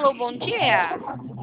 Alô, bom dia.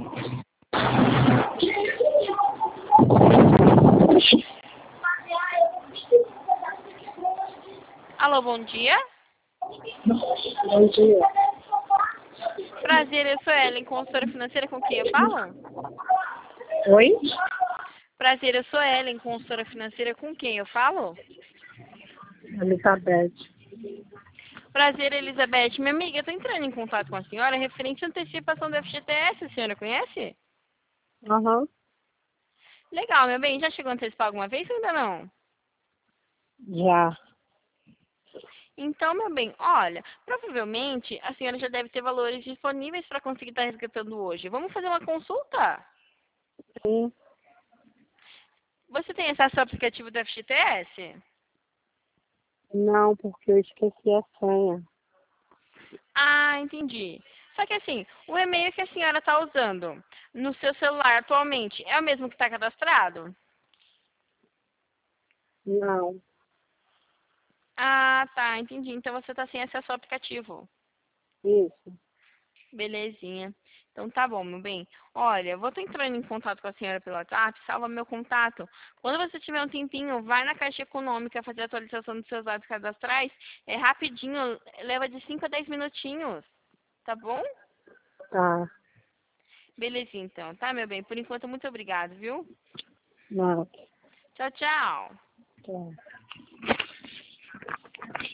Alô, bom dia. Bom dia. Prazer, eu sou Ellen, consultora financeira, com quem eu falo? Oi? Prazer, eu sou Ellen, consultora financeira, com quem eu falo? Elizabeth. Prazer, Elizabeth. Minha amiga, eu tô entrando em contato com a senhora referente à antecipação do FGTS, a senhora conhece? Aham. Legal, meu bem, já chegou a antecipar alguma vez ou ainda não? Já. Então, meu bem, olha, provavelmente a senhora já deve ter valores disponíveis para conseguir estar resgatando hoje. Vamos fazer uma consulta? Sim. Você tem acesso ao aplicativo do FGTS? Não, porque eu esqueci a senha. Ah, entendi. Só que assim, o e-mail que a senhora está usando no seu celular atualmente é o mesmo que está cadastrado? Não. Ah, tá, entendi. Então você está sem acesso ao aplicativo. Isso. Belezinha. Então tá bom, meu bem. Olha, eu vou estar entrando em contato com a senhora pelo WhatsApp, salva meu contato. Quando você tiver um tempinho, vai na Caixa Econômica fazer a atualização dos seus dados cadastrais. É rapidinho, leva de 5 a 10 minutinhos. Tá bom? Tá. Belezinha, então. Tá, meu bem? Por enquanto, muito obrigado, viu? Não. Tchau, tchau. Tá.